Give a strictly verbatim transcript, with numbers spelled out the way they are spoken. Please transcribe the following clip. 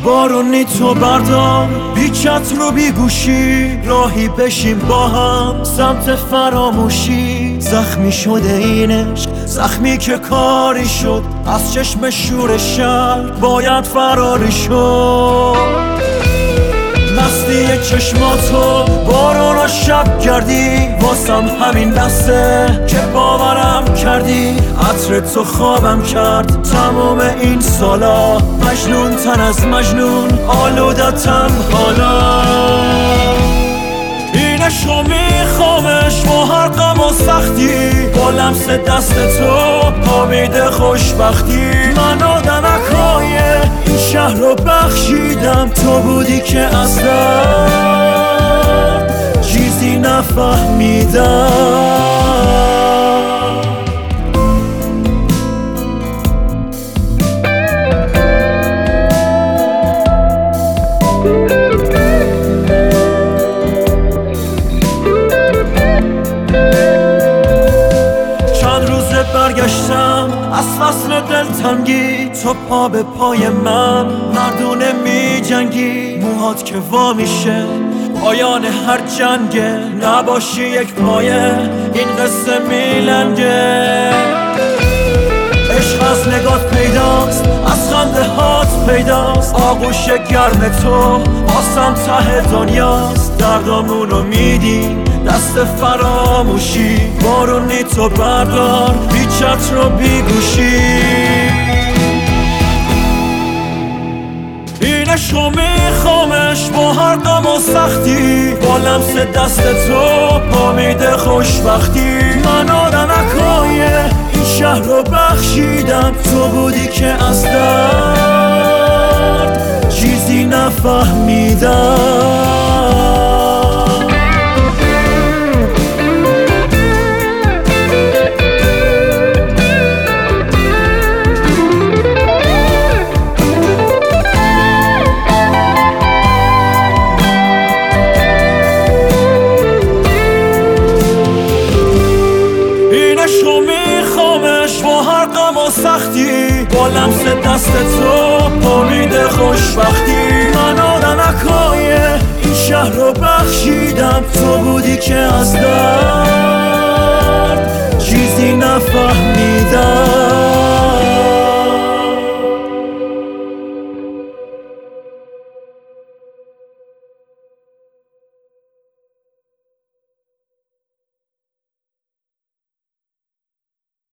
بارونی تو بردار، بی چت رو بی گوشی، راهی بشیم با هم سمت فراموشی. زخمی شده این عشق، زخمی که کاری شد، از چشم شور شهر باید فراری شد. مستی چشماتو بارون و شب کردی، واسم همین بسته که باورم کردی. عطر تو خوابم کرد تمام این سالا، مجنون تن از مجنون آلودتم حالا. این عشقو میخوامش با هر غم و سختی، با لمس دست تو امید خوشبختی. من آدمکای این شهر رو بخشیدم، تو بودی که اصلا چیزی نفهمیدم. برگشتم از فصل دلتنگی، تو پا به پای من مردونه می جنگی. موهات که وا میشه پایان هر جنگه، نباشی یک پایه این قصه میلنگه. عشق از نگات پیداست، از خنده هات پیداست، آغوش گرم تو آسم ته دنیاست. دردامونو میدیم دست فراموشی، بارونی تو بردار، بی چت رو بی گوشی. این عشقو میخوامش با هر غم و سختی، با لمس دست تو امید خوشبختی. من آدمکای این شهر رو بخشیدم، تو بودی که از درد چیزی نفهمیدم. عشقو میخوامش با هر غم و سختی، با لمس دست تو امید خوشبختی. من آدمکای این شهر رو بخشیدم، تو بودی که از درد چیزی نفهمیدم.